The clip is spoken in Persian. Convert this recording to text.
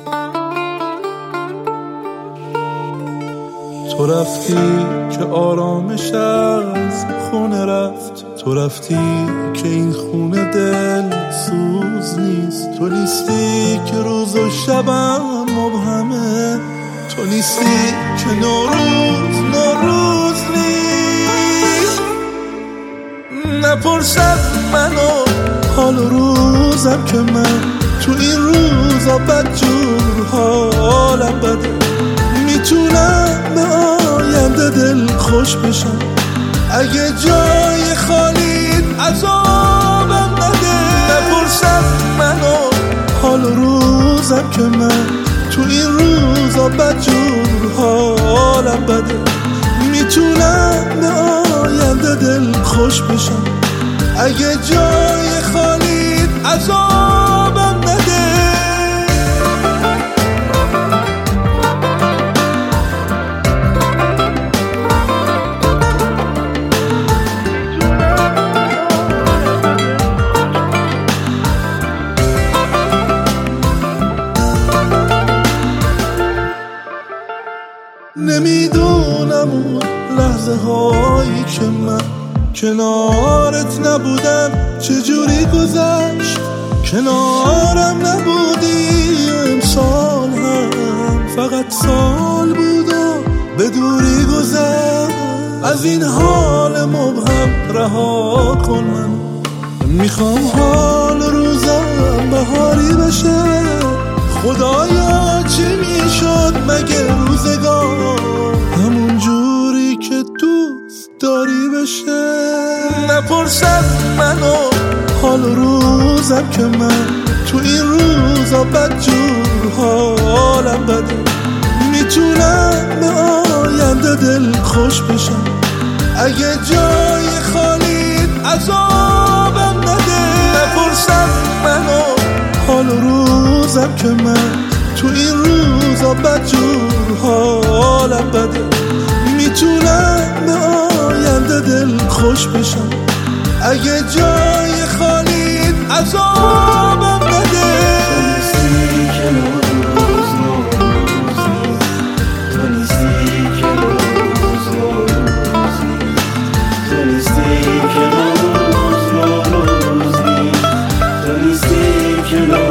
تو رفتی که آرامش از خونه رفت، تو رفتی که این خونه دل سوز نیست. تو نیستی که روز و شبم مبهمه، تو نیستی که نوروز نیست. نپرس از منو حال و روزم که من تو این روزا بدجور حالم بده. میتونم به آینده دل خوش بشم، اگه جای خالیت عذابم نده. نپرس از منو حال و روزم که من تو این روزا بدجور حالم بده. میتونم به آینده دل خوش بشم، اگه جای خالیت عذابم نده. نمیدونم اون لحظه هایی که من کنارت نبودم چجوری گذشت. کنارم نبودی و امسال هم فقط سال بود و به دوری گذشت. از این حال مبهم رها کن، من میخوام حال روزم بهاری بشه. خدایا چی میشد مگه روزگار همون جوری که دوست داری بشه. نپرس از منو حال و روزم که من تو این روزا بدجور حالم بده. میتونم به آینده دل خوش بشم، اگه جای خالیت عذابم نده. نپرس از منو حال و روزم که من تو این روزا بدجور حالم بده. میتونم به آینده دل خوش بشم، اگه جای خالیت عذابم نده. You know